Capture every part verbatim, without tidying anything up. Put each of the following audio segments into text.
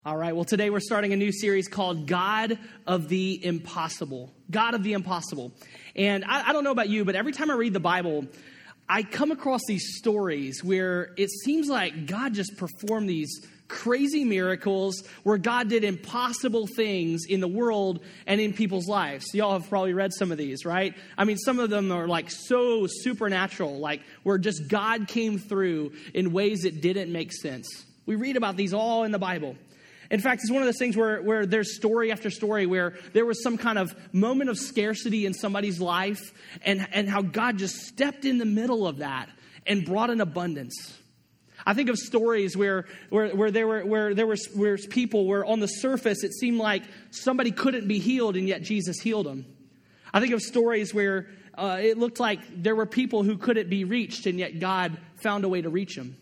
All right, well, today we're starting a new series called God of the Impossible. God of the Impossible. And I, I don't know about you, but every time I read the Bible, I come across these stories where it seems like God just performed these crazy miracles, where God did impossible things in the world and in people's lives. Y'all have probably read some of these, right? I mean, some of them are like so supernatural, like where just God came through in ways that didn't make sense. We read about these all in the Bible. In fact, it's one of those things where, where there's story after story where there was some kind of moment of scarcity in somebody's life and, and how God just stepped in the middle of that and brought an abundance. I think of stories where where, where there were where there was where people where on the surface it seemed like somebody couldn't be healed and yet Jesus healed them. I think of stories where uh, it looked like there were people who couldn't be reached and yet God found a way to reach them.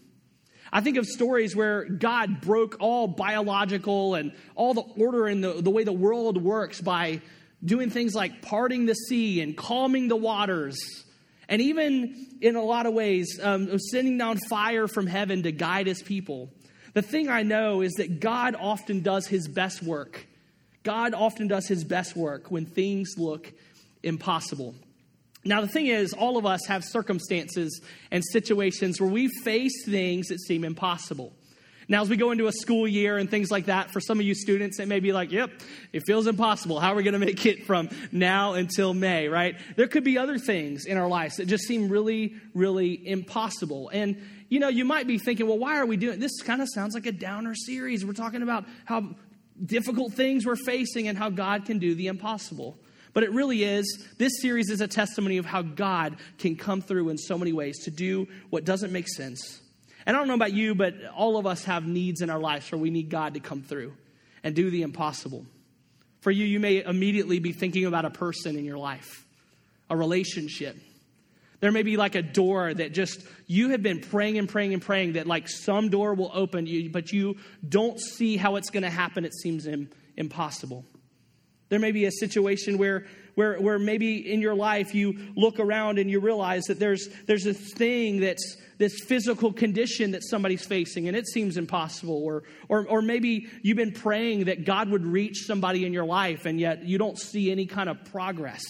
I think of stories where God broke all biological and all the order and the, the way the world works by doing things like parting the sea and calming the waters. And even in a lot of ways, um, sending down fire from heaven to guide his people. The thing I know is that God often does his best work. God often does his best work when things look impossible. Now, the thing is, all of us have circumstances and situations where we face things that seem impossible. Now, as we go into a school year and things like that, for some of you students, it may be like, yep, it feels impossible. How are we going to make it from now until May, right? There could be other things in our lives that just seem really, really impossible. And, you know, you might be thinking, well, why are we doing this? Kind of sounds like a downer series. We're talking about how difficult things we're facing and how God can do the impossible. But it really is, this series is a testimony of how God can come through in so many ways to do what doesn't make sense. And I don't know about you, but all of us have needs in our lives where we need God to come through and do the impossible. For you, you may immediately be thinking about a person in your life, a relationship. There may be like a door that just, you have been praying and praying and praying that like some door will open, you, but you don't see how it's going to happen. It seems im- impossible. There may be a situation where, where, where maybe in your life you look around and you realize that there's there's this thing that's this physical condition that somebody's facing and it seems impossible. Or, or or maybe you've been praying that God would reach somebody in your life and yet you don't see any kind of progress.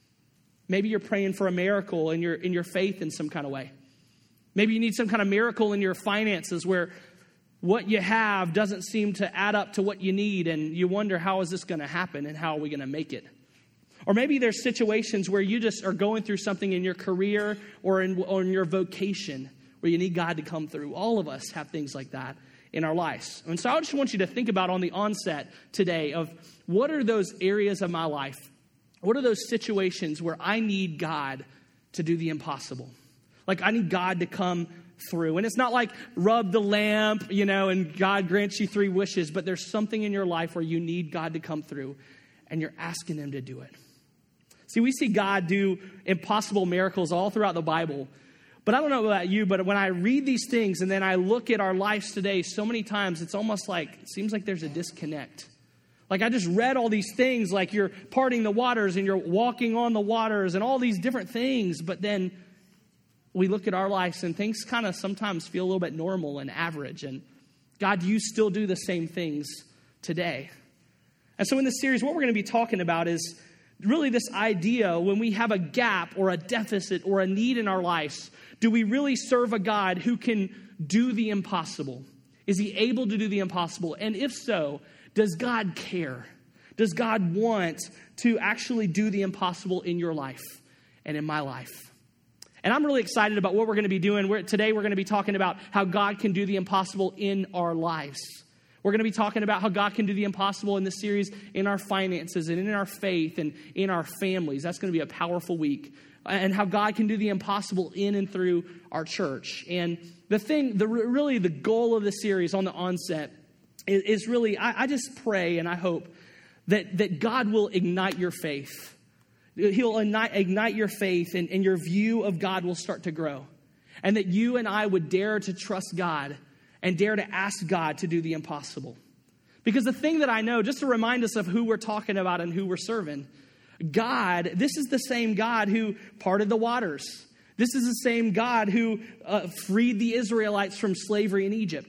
Maybe you're praying for a miracle in your in your faith in some kind of way. Maybe you need some kind of miracle in your finances where what you have doesn't seem to add up to what you need, and you wonder, how is this going to happen, and how are we going to make it? Or maybe there's situations where you just are going through something in your career or in, or in your vocation where you need God to come through. All of us have things like that in our lives. And so I just want you to think about on the onset today of what are those areas of my life, what are those situations where I need God to do the impossible? Like I need God to come through. And it's not like rub the lamp, you know, and God grants you three wishes, but there's something in your life where you need God to come through and you're asking him to do it. See, we see God do impossible miracles all throughout the Bible. But I don't know about you, but when I read these things and then I look at our lives today, so many times it's almost like, it seems like there's a disconnect. Like I just read all these things, like you're parting the waters and you're walking on the waters and all these different things, but then we look at our lives and things kind of sometimes feel a little bit normal and average. And God, you still do the same things today. And so in this series, what we're going to be talking about is really this idea when we have a gap or a deficit or a need in our lives, do we really serve a God who can do the impossible? Is he able to do the impossible? And if so, does God care? Does God want to actually do the impossible in your life and in my life? And I'm really excited about what we're going to be doing. We're, today we're going to be talking about how God can do the impossible in our lives. We're going to be talking about how God can do the impossible in this series in our finances and in our faith and in our families. That's going to be a powerful week. And how God can do the impossible in and through our church. And the thing, the really the goal of the series on the onset is, is really, I, I just pray and I hope that, that God will ignite your faith. He'll ignite, ignite your faith and, and your view of God will start to grow. And that you and I would dare to trust God and dare to ask God to do the impossible. Because the thing that I know, just to remind us of who we're talking about and who we're serving, God, this is the same God who parted the waters. This is the same God who uh, freed the Israelites from slavery in Egypt.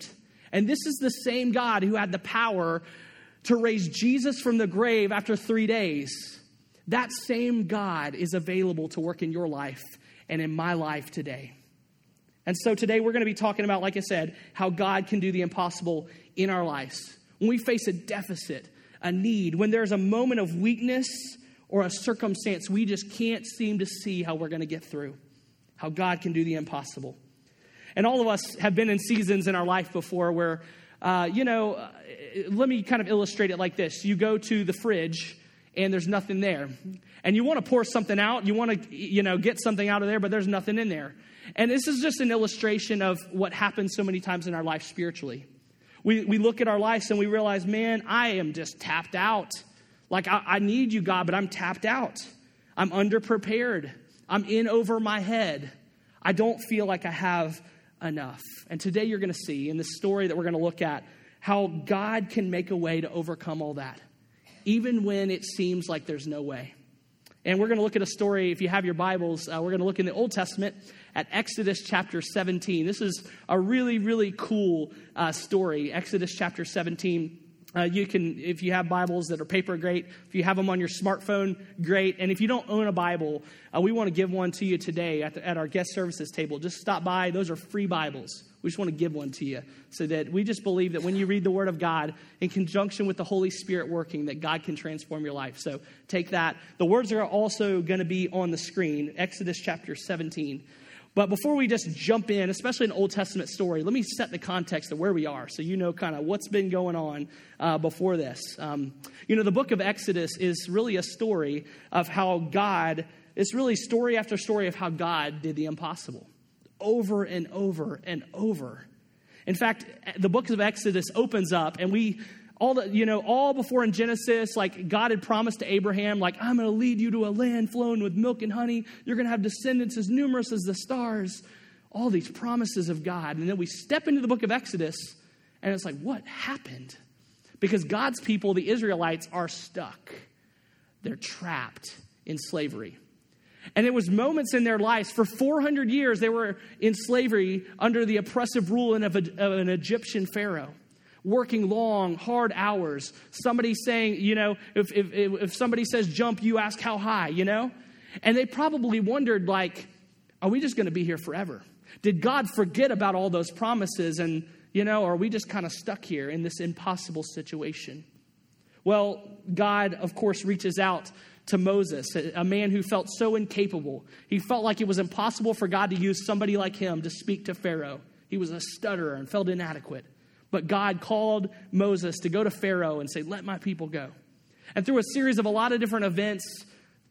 And this is the same God who had the power to raise Jesus from the grave after three days. That same God is available to work in your life and in my life today. And so today we're going to be talking about, like I said, how God can do the impossible in our lives. When we face a deficit, a need, when there's a moment of weakness or a circumstance we just can't seem to see how we're going to get through, how God can do the impossible. And all of us have been in seasons in our life before where, uh, you know, uh, let me kind of illustrate it like this. You go to the fridge and there's nothing there. And you want to pour something out. You want to, you know, get something out of there, but there's nothing in there. And this is just an illustration of what happens so many times in our life spiritually. We we look at our lives and we realize, man, I am just tapped out. Like, I, I need you, God, but I'm tapped out. I'm underprepared. I'm in over my head. I don't feel like I have enough. And today you're going to see in this story that we're going to look at how God can make a way to overcome all that, even when it seems like there's no way. And we're going to look at a story, if you have your Bibles, uh, we're going to look in the Old Testament at Exodus chapter seventeen. This is a really, really cool uh, story, Exodus chapter seventeen. Uh, you can, if you have Bibles that are paper, great. If you have them on your smartphone, great. And if you don't own a Bible, uh, we want to give one to you today at, the, at our guest services table. Just stop by. Those are free Bibles. We just want to give one to you so that we just believe that when you read the Word of God in conjunction with the Holy Spirit working, that God can transform your life. So take that. The words are also going to be on the screen, Exodus chapter seventeen. But before we just jump in, especially an Old Testament story, let me set the context of where we are so you know kind of what's been going on uh, before this. Um, you know, the book of Exodus is really a story of how God, it's really story after story of how God did the impossible over and over and over. In fact, the book of Exodus opens up and we... All the, you know, all before in Genesis, like God had promised to Abraham, like, I'm going to lead you to a land flowing with milk and honey. You're going to have descendants as numerous as the stars. All these promises of God. And then we step into the book of Exodus, and it's like, what happened? Because God's people, the Israelites, are stuck. They're trapped in slavery. And it was moments in their lives. For four hundred years, they were in slavery under the oppressive rule of, a, of an Egyptian pharaoh. Working long, hard hours. Somebody saying, you know, if, if if somebody says jump, you ask how high, you know? And they probably wondered, like, are we just going to be here forever? Did God forget about all those promises? And, you know, are we just kind of stuck here in this impossible situation? Well, God, of course, reaches out to Moses, a man who felt so incapable. He felt like it was impossible for God to use somebody like him to speak to Pharaoh. He was a stutterer and felt inadequate. But God called Moses to go to Pharaoh and say, let my people go. And through a series of a lot of different events,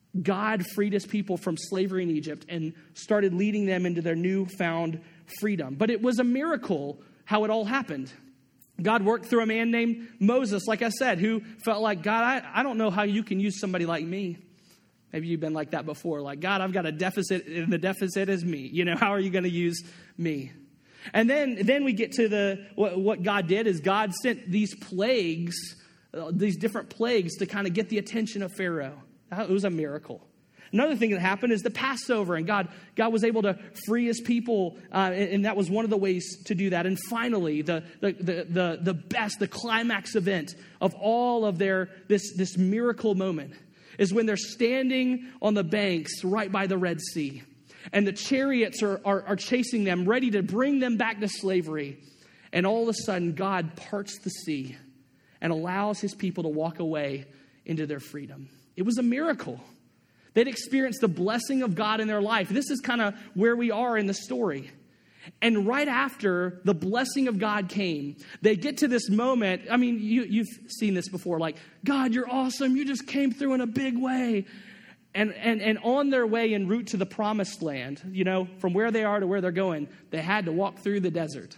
God freed his people from slavery in Egypt and started leading them into their newfound freedom. But it was a miracle how it all happened. God worked through a man named Moses, like I said, who felt like, God, I, I don't know how you can use somebody like me. Maybe you've been like that before. Like, God, I've got a deficit, and the deficit is me. You know, how are you going to use me? And then, then we get to the what, what God did is God sent these plagues, uh, these different plagues to kind of get the attention of Pharaoh. It was a miracle. Another thing that happened is the Passover, and God, God was able to free his people, uh, and, and that was one of the ways to do that. And finally, the the the the, the best, the climax event of all of their this this miracle moment is when they're standing on the banks right by the Red Sea. And the chariots are, are, are chasing them, ready to bring them back to slavery. And all of a sudden, God parts the sea and allows his people to walk away into their freedom. It was a miracle. They'd experienced the blessing of God in their life. This is kind of where we are in the story. And right after the blessing of God came, they get to this moment. I mean, you, you've seen this before. Like, God, you're awesome. You just came through in a big way. And, and and on their way en route to the promised land, you know, from where they are to where they're going, they had to walk through the desert.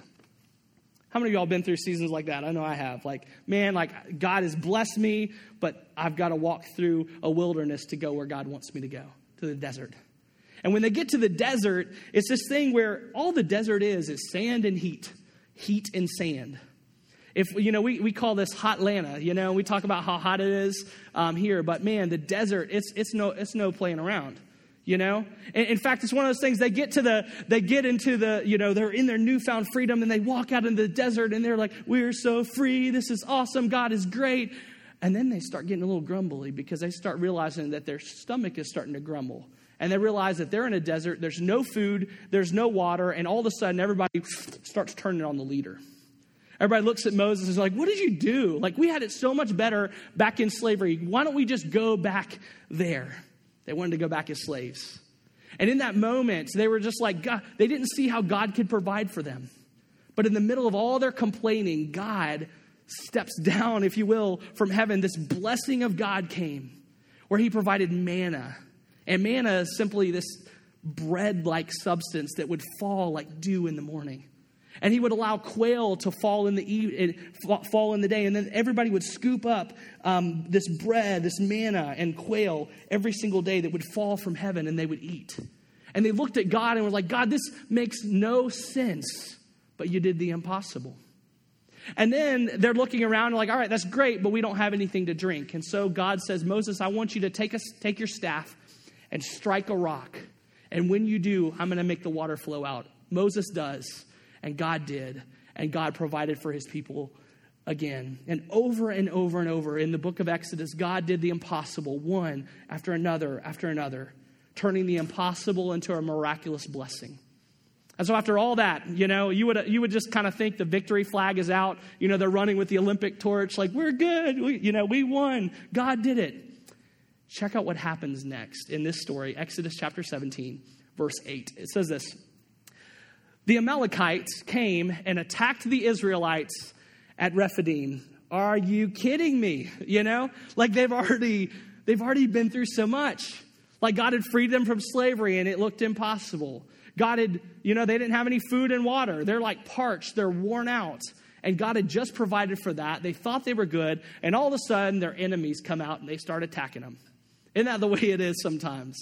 How many of y'all been through seasons like that? I know I have. Like, man, like God has blessed me, but I've got to walk through a wilderness to go where God wants me to go, to the desert. And when they get to the desert, it's this thing where all the desert is is sand and heat, heat and sand. If, you know, we, we call this Hotlanta, you know, we talk about how hot it is um, here, but man, the desert, it's it's no it's no playing around. You know, in, in fact, it's one of those things. They get to the, they get into the, you know, they're in their newfound freedom, and they walk out into the desert, and they're like, "We're so free. This is awesome. God is great." And then they start getting a little grumbly because they start realizing that their stomach is starting to grumble, and they realize that they're in a desert. There's no food. There's no water, and all of a sudden, everybody starts turning on the leader. Everybody looks at Moses and is like, "What did you do? Like, we had it so much better back in slavery. Why don't we just go back there?" They wanted to go back as slaves. And in that moment, they were just like, God, they didn't see how God could provide for them. But in the middle of all their complaining, God steps down, if you will, from heaven. This blessing of God came where he provided manna. And manna is simply this bread-like substance that would fall like dew in the morning. And he would allow quail to fall in the e- fall in the day. And then everybody would scoop up um, this bread, this manna and quail every single day that would fall from heaven, and they would eat. And they looked at God and were like, "God, this makes no sense, but you did the impossible." And then they're looking around and like, "All right, that's great, but we don't have anything to drink." And so God says, "Moses, I want you to take, a, take your staff and strike a rock. And when you do, I'm going to make the water flow out." Moses does. And God did, and God provided for his people again. And over and over and over in the book of Exodus, God did the impossible, one after another after another, turning the impossible into a miraculous blessing. And so after all that, you know, you would you would just kind of think the victory flag is out. You know, they're running with the Olympic torch, like, "We're good. We, you know, we won. God did it." Check out what happens next in this story, Exodus chapter seventeen, verse eight. It says this. "The Amalekites came and attacked the Israelites at Rephidim." Are you kidding me? You know, like they've already, they've already been through so much. Like God had freed them from slavery and it looked impossible. God had, you know, they didn't have any food and water. They're like parched. They're worn out. And God had just provided for that. They thought they were good. And all of a sudden their enemies come out and they start attacking them. Isn't that the way it is sometimes?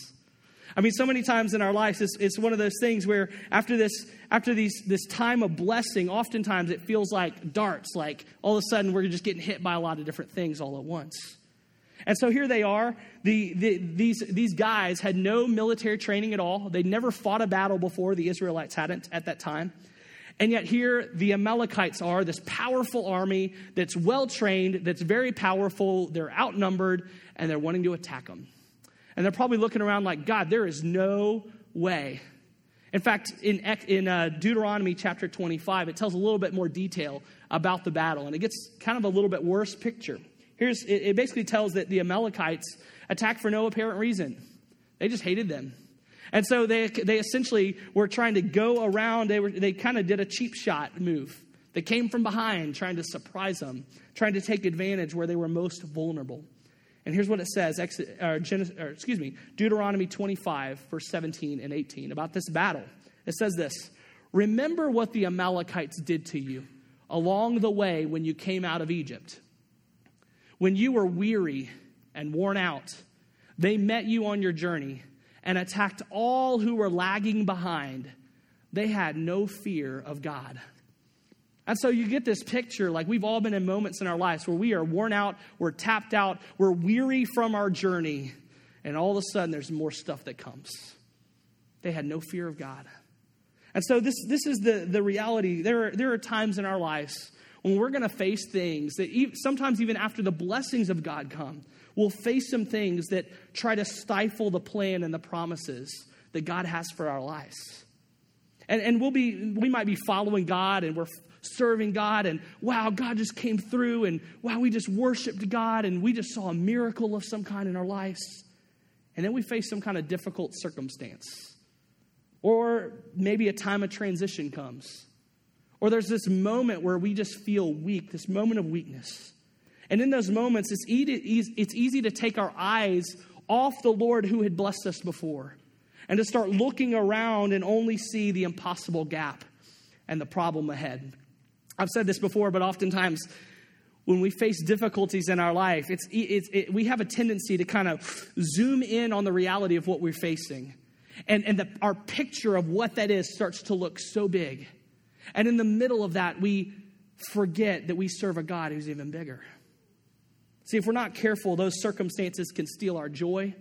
I mean, so many times in our lives, it's, it's one of those things where after this, after these, this time of blessing, oftentimes it feels like darts, like all of a sudden we're just getting hit by a lot of different things all at once. And so here they are. The, the, these, these guys had no military training at all. They'd never fought a battle before. The Israelites hadn't at that time. And yet here the Amalekites are, this powerful army that's well-trained, that's very powerful. They're outnumbered, and they're wanting to attack them. And they're probably looking around like, "God, there is no way." In fact, in, in uh, Deuteronomy chapter twenty-five, it tells a little bit more detail about the battle. And it gets kind of a little bit worse picture. Here's it, it basically tells that the Amalekites attacked for no apparent reason. They just hated them. And so they they essentially were trying to go around. They were they kind of did a cheap shot move. They came from behind, trying to surprise them, trying to take advantage where they were most vulnerable. And here's what it says, or Genesis, or excuse me, Deuteronomy twenty-five, verse seventeen and eighteen, about this battle. It says this: "Remember what the Amalekites did to you along the way when you came out of Egypt. When you were weary and worn out, they met you on your journey and attacked all who were lagging behind. They had no fear of God." And so you get this picture, like we've all been in moments in our lives where we are worn out, we're tapped out, we're weary from our journey, and all of a sudden there's more stuff that comes. They had no fear of God. And so this this is the, the reality. There are, there are times in our lives when we're going to face things that even, sometimes even after the blessings of God come, we'll face some things that try to stifle the plan and the promises that God has for our lives. And, and we'll be we might be following God, and we're serving God, and wow, God just came through, and wow, we just worshiped God, and we just saw a miracle of some kind in our lives. And then we face some kind of difficult circumstance. Or maybe a time of transition comes. Or there's this moment where we just feel weak, this moment of weakness. And in those moments, it's easy, it's easy to take our eyes off the Lord who had blessed us before, and to start looking around and only see the impossible gap and the problem ahead. I've said this before, but oftentimes when we face difficulties in our life, it's, it's it, we have a tendency to kind of zoom in on the reality of what we're facing. And, and the, our picture of what that is starts to look so big. And in the middle of that, we forget that we serve a God who's even bigger. See, if we're not careful, those circumstances can steal our joy.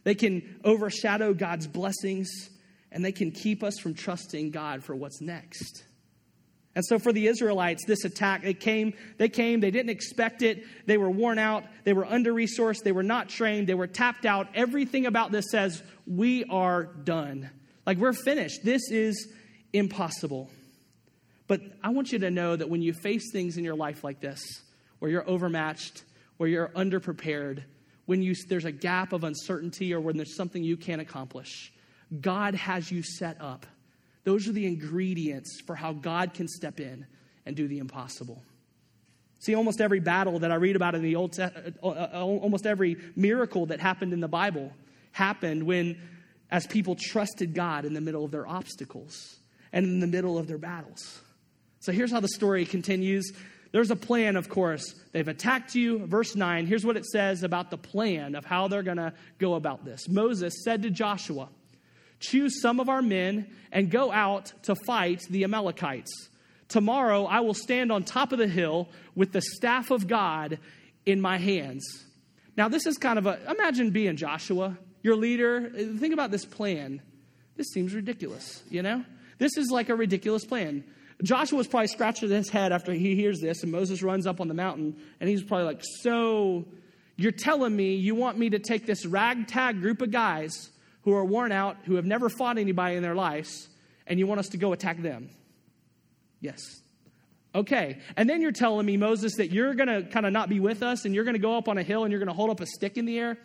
They can overshadow God's blessings, and they can keep us from trusting God for what's next. And so for the Israelites, this attack, it came, they came, they didn't expect it. They were worn out. They were under-resourced. They were not trained. They were tapped out. Everything about this says, we are done. Like, we're finished. This is impossible. But I want you to know that when you face things in your life like this, where you're overmatched, where you're underprepared, when you, there's a gap of uncertainty or when there's something you can't accomplish, God has you set up. Those are the ingredients for how God can step in and do the impossible. See, almost every battle that I read about in the Old Testament, almost every miracle that happened in the Bible happened when, as people trusted God in the middle of their obstacles and in the middle of their battles. So here's how the story continues. There's a plan, of course. They've attacked you. Verse nine, here's what it says about the plan of how they're going to go about this. Moses said to Joshua, choose some of our men and go out to fight the Amalekites. Tomorrow I will stand on top of the hill with the staff of God in my hands. Now this is kind of a, imagine being Joshua, your leader. Think about this plan. This seems ridiculous, you know? This is like a ridiculous plan. Joshua's probably scratching his head after he hears this, and Moses runs up on the mountain, and he's probably like, so you're telling me you want me to take this ragtag group of guys who are worn out, who have never fought anybody in their lives, and you want us to go attack them? Yes. Okay. And then you're telling me, Moses, that you're going to kind of not be with us, and you're going to go up on a hill, and you're going to hold up a stick in the air?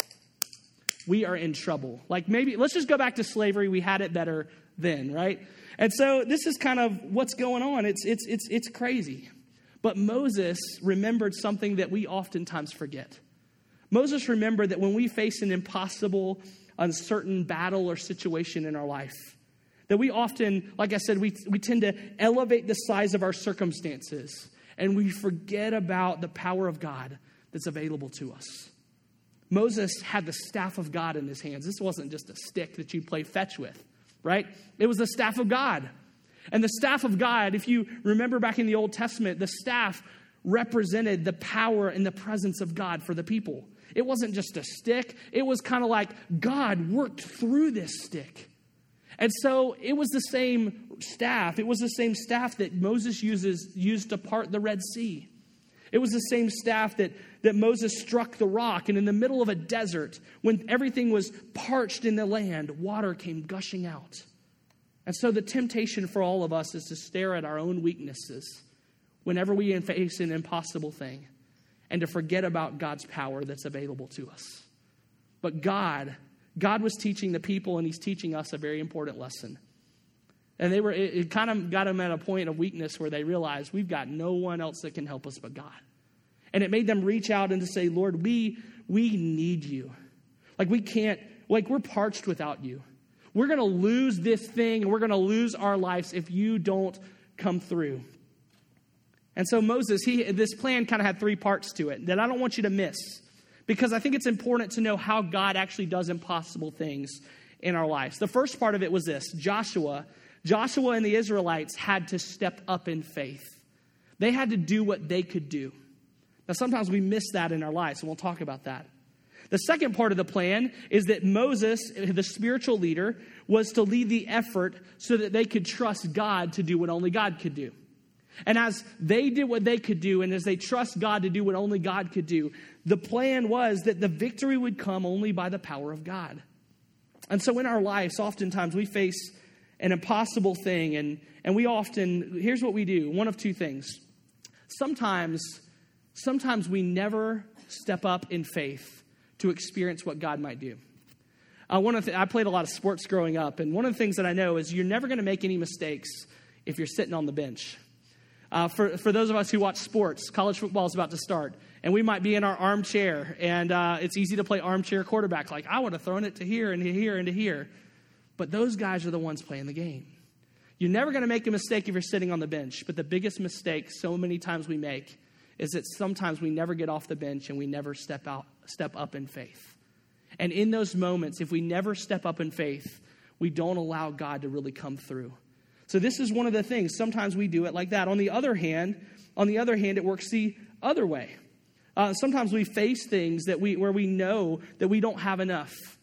We are in trouble. Like, maybe, let's just go back to slavery. We had it better then, right? And so this is kind of what's going on. It's, it's, it's, it's crazy. But Moses remembered something that we oftentimes forget. Moses remembered that when we face an impossible, uncertain battle or situation in our life, that we often, like I said, we, we tend to elevate the size of our circumstances, and we forget about the power of God that's available to us. Moses had the staff of God in his hands. This wasn't just a stick that you play fetch with, right? It was the staff of God. And the staff of God, if you remember back in the Old Testament, the staff represented the power and the presence of God for the people. It wasn't just a stick. It was kind of like God worked through this stick. And so it was the same staff. It was the same staff that Moses uses used to part the Red Sea. It was the same staff that, that Moses struck the rock, and in the middle of a desert, when everything was parched in the land, water came gushing out. And so the temptation for all of us is to stare at our own weaknesses whenever we face an impossible thing, and to forget about God's power that's available to us. But God, God was teaching the people, and he's teaching us a very important lesson. And they were, it, it kind of got them at a point of weakness where they realized we've got no one else that can help us but God. And it made them reach out and to say, Lord, we, we need you. Like we can't, like we're parched without you. We're going to lose this thing, and we're going to lose our lives if you don't come through. And so Moses, he this plan kind of had three parts to it that I don't want you to miss, because I think it's important to know how God actually does impossible things in our lives. The first part of it was this. Joshua, Joshua and the Israelites had to step up in faith. They had to do what they could do. Now, sometimes we miss that in our lives, and we'll talk about that. The second part of the plan is that Moses, the spiritual leader, was to lead the effort so that they could trust God to do what only God could do. And as they did what they could do, and as they trust God to do what only God could do, the plan was that the victory would come only by the power of God. And so in our lives, oftentimes we face an impossible thing, and, and we often, here's what we do, one of two things. Sometimes, sometimes we never step up in faith to experience what God might do. Uh, one of the, I played a lot of sports growing up, and one of the things that I know is you're never going to make any mistakes if you're sitting on the bench. Uh, for, for those of us who watch sports, college football is about to start, and we might be in our armchair, and uh, it's easy to play armchair quarterback. Like, I would have thrown it to here and to here and to here. But those guys are the ones playing the game. You're never going to make a mistake if you're sitting on the bench, but the biggest mistake so many times we make is that sometimes we never get off the bench and we never step out, step up in faith. And in those moments, if we never step up in faith, we don't allow God to really come through. So this is one of the things. Sometimes we do it like that. On the other hand, on the other hand, it works the other way. Uh, sometimes we face things that we where we know that we don't have enough.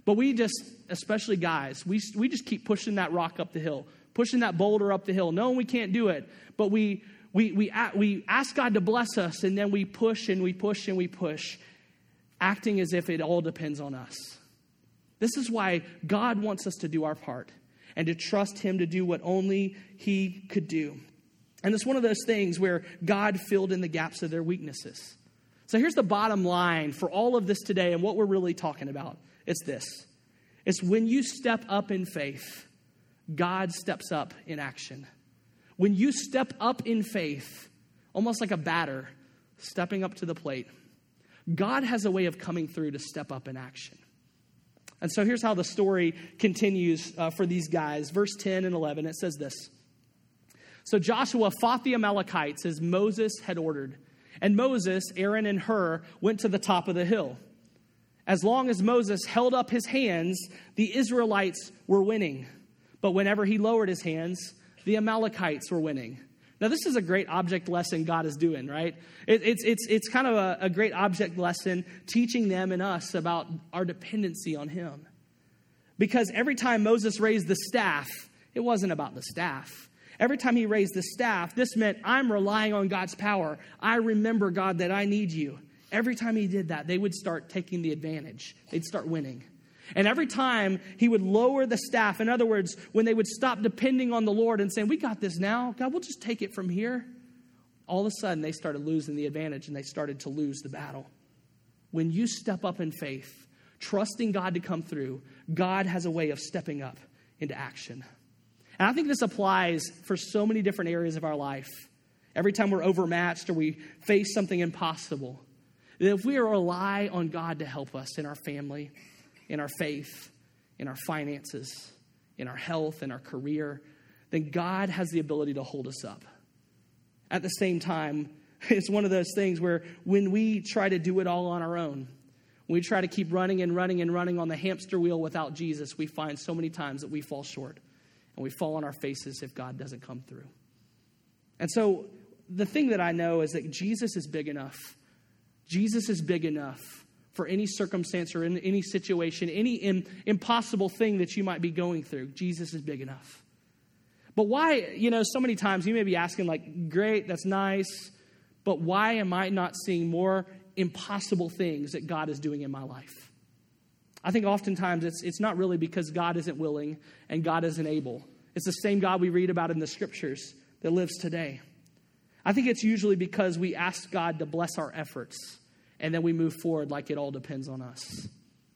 But we just, especially guys, we, we just keep pushing that rock up the hill, pushing that boulder up the hill, knowing we can't do it. But we we we we ask God to bless us, and then we push and we push and we push, acting as if it all depends on us. This is why God wants us to do our part and to trust him to do what only he could do. And it's one of those things where God filled in the gaps of their weaknesses. So here's the bottom line for all of this today and what we're really talking about. It's this. It's when you step up in faith, God steps up in action. When you step up in faith, almost like a batter stepping up to the plate, God has a way of coming through to step up in action. And so here's how the story continues uh, for these guys. Verse ten and eleven, it says this. So Joshua fought the Amalekites as Moses had ordered. And Moses, Aaron, and Hur went to the top of the hill. As long as Moses held up his hands, the Israelites were winning. But whenever he lowered his hands, the Amalekites were winning. Now, this is a great object lesson God is doing, right? It, it's it's it's kind of a, a great object lesson teaching them and us about our dependency on him. Because every time Moses raised the staff, it wasn't about the staff. Every time he raised the staff, this meant I'm relying on God's power. I remember, God, that I need you. Every time he did that, they would start taking the advantage. They'd start winning. And every time he would lower the staff, in other words, when they would stop depending on the Lord and saying, we got this now, God, we'll just take it from here. All of a sudden, they started losing the advantage and they started to lose the battle. When you step up in faith, trusting God to come through, God has a way of stepping up into action. And I think this applies for so many different areas of our life. Every time we're overmatched or we face something impossible, that if we rely on God to help us in our family, in our faith, in our finances, in our health, in our career, then God has the ability to hold us up. At the same time, it's one of those things where when we try to do it all on our own, when we try to keep running and running and running on the hamster wheel without Jesus, we find so many times that we fall short and we fall on our faces if God doesn't come through. And so the thing that I know is that Jesus is big enough. Jesus is big enough for any circumstance or in any situation, any im- impossible thing that you might be going through. Jesus is big enough. But why, you know, so many times you may be asking like, great, that's nice, but why am I not seeing more impossible things that God is doing in my life? I think oftentimes it's it's not really because God isn't willing and God isn't able. It's the same God we read about in the scriptures that lives today. I think it's usually because we ask God to bless our efforts and then we move forward like it all depends on us.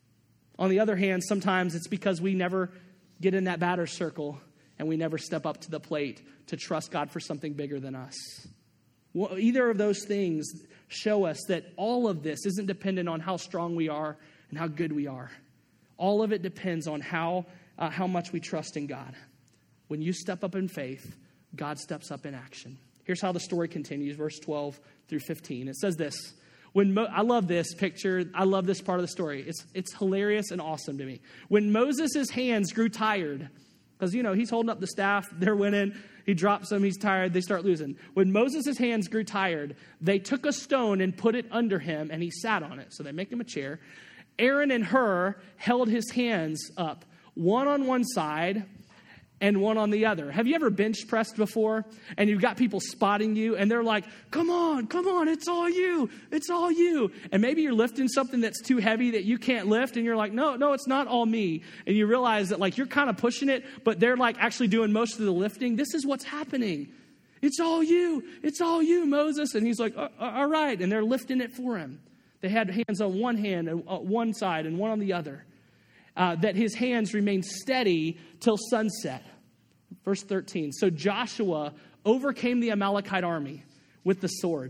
On the other hand, sometimes it's because we never get in that batter's circle and we never step up to the plate to trust God for something bigger than us. Well, either of those things show us that all of this isn't dependent on how strong we are and how good we are. All of it depends on how uh, how much we trust in God. When you step up in faith, God steps up in action. Here's how the story continues, verse twelve through fifteen. It says this. When Mo- I love this picture. I love this part of the story. It's it's hilarious and awesome to me. When Moses' hands grew tired, because, you know, he's holding up the staff. They're winning. He drops them. He's tired. They start losing. When Moses' hands grew tired, they took a stone and put it under him, and he sat on it. So they make him a chair. Aaron and Hur held his hands up, one on one side and one on the other. Have you ever bench pressed before? And you've got people spotting you, and they're like, come on, come on, it's all you, it's all you. And maybe you're lifting something that's too heavy that you can't lift, and you're like, no, no, it's not all me. And you realize that, like, you're kind of pushing it, but they're, like, actually doing most of the lifting. This is what's happening. It's all you, it's all you, Moses. And he's like, all right, and they're lifting it for him. They had hands on one hand, and one side, and one on the other. Uh, that his hands remained steady till sunset. Verse thirteen. So Joshua overcame the Amalekite army with the sword.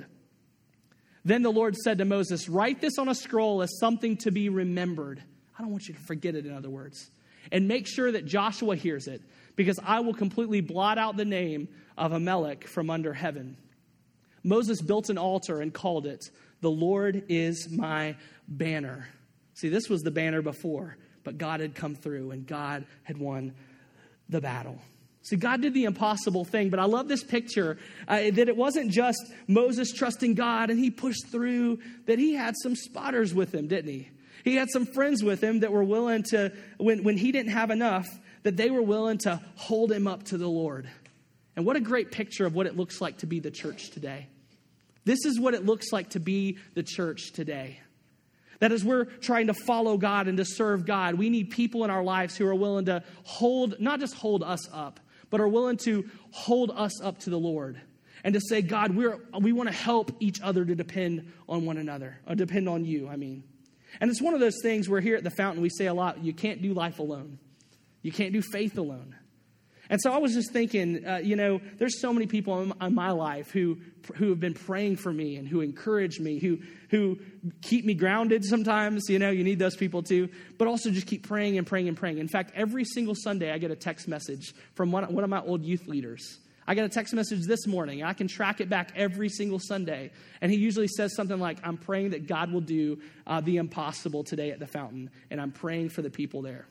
Then the Lord said to Moses, write this on a scroll as something to be remembered. I don't want you to forget it, in other words. And make sure that Joshua hears it, because I will completely blot out the name of Amalek from under heaven. Moses built an altar and called it, the Lord is my banner. See, this was the banner before. But God had come through and God had won the battle. See, God did the impossible thing, but I love this picture uh, that it wasn't just Moses trusting God and he pushed through, that he had some spotters with him, didn't he? He had some friends with him that were willing to, when, when he didn't have enough, that they were willing to hold him up to the Lord. And what a great picture of what it looks like to be the church today. This is what it looks like to be the church today. That as we're trying to follow God and to serve God, we need people in our lives who are willing to hold, not just hold us up, but are willing to hold us up to the Lord. And to say, God, we're, we want to help each other to depend on one another, or depend on you, I mean. And it's one of those things where here at the Fountain, we say a lot, you can't do life alone. You can't do faith alone. And so I was just thinking, uh, you know, there's so many people in, in my life who who have been praying for me and who encourage me, who who keep me grounded sometimes. You know, you need those people too, but also just keep praying and praying and praying. In fact, every single Sunday I get a text message from one, one of my old youth leaders. I got a text message this morning. I can track it back every single Sunday. And he usually says something like, I'm praying that God will do uh, the impossible today at the Fountain, and I'm praying for the people there.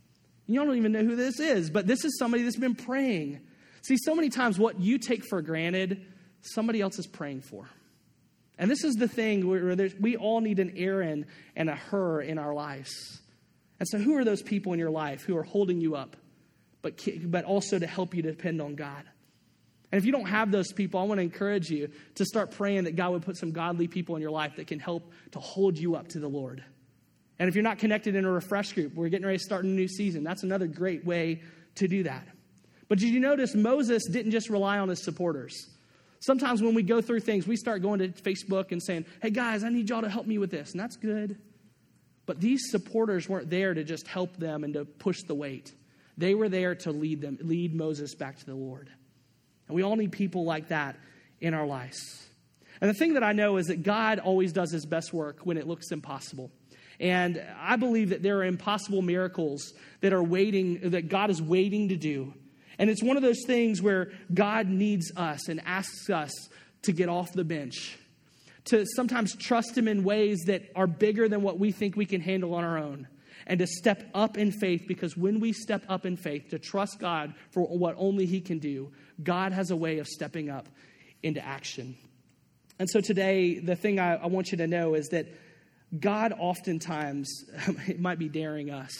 You don't even know who this is, but this is somebody that's been praying. See, so many times what you take for granted, somebody else is praying for. And this is the thing where there's, we all need an Aaron and a Hur in our lives. And so who are those people in your life who are holding you up, but, but also to help you depend on God? And if you don't have those people, I want to encourage you to start praying that God would put some godly people in your life that can help to hold you up to the Lord. And if you're not connected in a refresh group, we're getting ready to start a new season. That's another great way to do that. But did you notice Moses didn't just rely on his supporters? Sometimes when we go through things, we start going to Facebook and saying, hey guys, I need y'all to help me with this. And that's good. But these supporters weren't there to just help them and to push the weight. They were there to lead them, lead Moses back to the Lord. And we all need people like that in our lives. And the thing that I know is that God always does his best work when it looks impossible. And I believe that there are impossible miracles that are waiting, that God is waiting to do. And it's one of those things where God needs us and asks us to get off the bench, to sometimes trust him in ways that are bigger than what we think we can handle on our own, and to step up in faith, because when we step up in faith to trust God for what only he can do, God has a way of stepping up into action. And so today, the thing I, I want you to know is that God oftentimes, it might be daring us,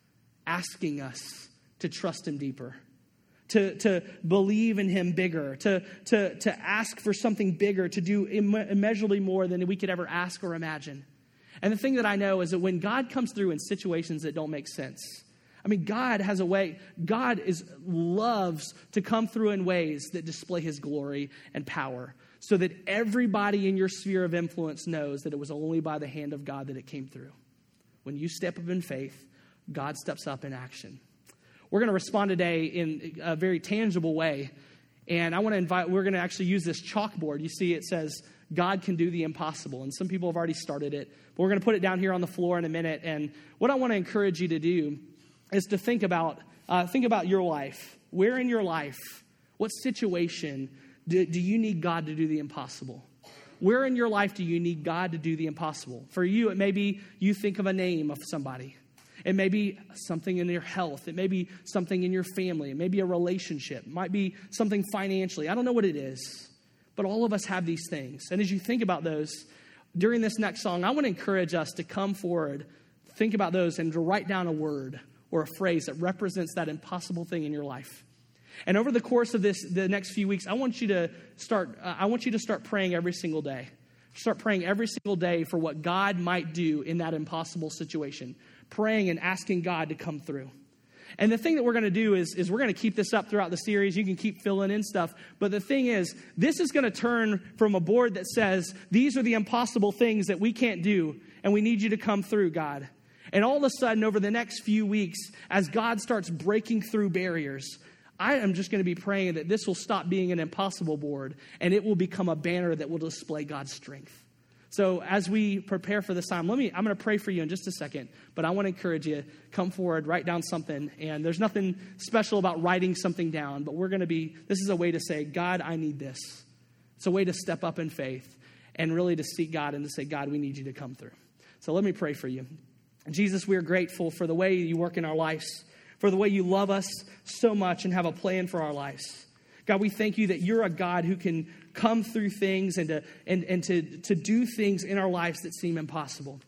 asking us to trust him deeper, to, to believe in him bigger, to, to, to ask for something bigger, to do immeasurably more than we could ever ask or imagine. And the thing that I know is that when God comes through in situations that don't make sense, I mean, God has a way, God is loves to come through in ways that display his glory and power, so that everybody in your sphere of influence knows that it was only by the hand of God that it came through. When you step up in faith, God steps up in action. We're going to respond today in a very tangible way. And I want to invite, we're going to actually use this chalkboard. You see, it says, God can do the impossible. And some people have already started it. But we're going to put it down here on the floor in a minute. And what I want to encourage you to do is to think about, uh, think about your life. Where in your life, what situation do, do you need God to do the impossible? Where in your life do you need God to do the impossible? For you, it may be you think of a name of somebody. It may be something in your health. It may be something in your family. It may be a relationship. It might be something financially. I don't know what it is, but all of us have these things. And as you think about those, during this next song, I want to encourage us to come forward, think about those, and to write down a word or a phrase that represents that impossible thing in your life. And over the course of this, the next few weeks, I want you to start. Uh, I want you to start praying every single day. Start praying every single day for what God might do in that impossible situation. Praying and asking God to come through. And the thing that we're going to do is, is we're going to keep this up throughout the series. You can keep filling in stuff. But the thing is, this is going to turn from a board that says, these are the impossible things that we can't do, and we need you to come through, God. And all of a sudden, over the next few weeks, as God starts breaking through barriers, I am just going to be praying that this will stop being an impossible board, and it will become a banner that will display God's strength. So as we prepare for this time, let me, I'm going to pray for you in just a second, but I want to encourage you, come forward, write down something. And there's nothing special about writing something down, but we're going to be, this is a way to say, God, I need this. It's a way to step up in faith and really to seek God and to say, God, we need you to come through. So let me pray for you. Jesus, we are grateful for the way you work in our lives, for the way you love us so much and have a plan for our lives. God, we thank you that you're a God who can come through things and to and, and to, to do things in our lives that seem impossible.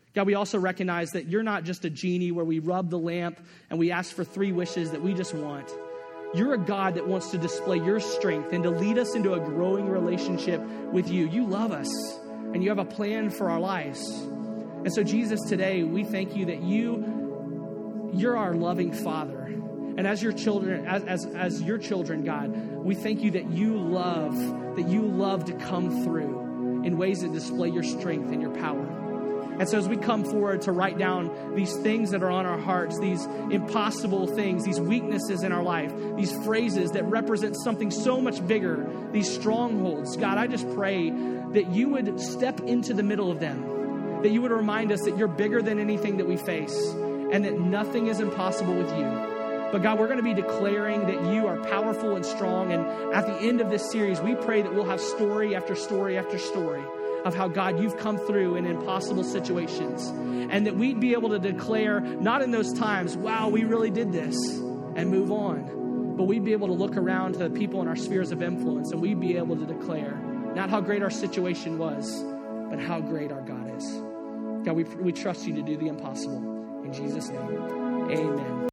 God, we also recognize that you're not just a genie where we rub the lamp and we ask for three wishes that we just want. You're a God that wants to display your strength and to lead us into a growing relationship with you. You love us and you have a plan for our lives. And so, Jesus, today we thank you that you, you're our loving Father. And as your children, as, as, as your children, God, we thank you that you love, that you love to come through in ways that display your strength and your power. And so as we come forward to write down these things that are on our hearts, these impossible things, these weaknesses in our life, these phrases that represent something so much bigger, these strongholds, God, I just pray that you would step into the middle of them, that you would remind us that you're bigger than anything that we face and that nothing is impossible with you. But God, we're going to be declaring that you are powerful and strong. And at the end of this series, we pray that we'll have story after story after story of how, God, you've come through in impossible situations. And that we'd be able to declare, not in those times, wow, we really did this, and move on. But we'd be able to look around to the people in our spheres of influence, and we'd be able to declare not how great our situation was, but how great our God is. God, we, we trust you to do the impossible. In Jesus' name, amen.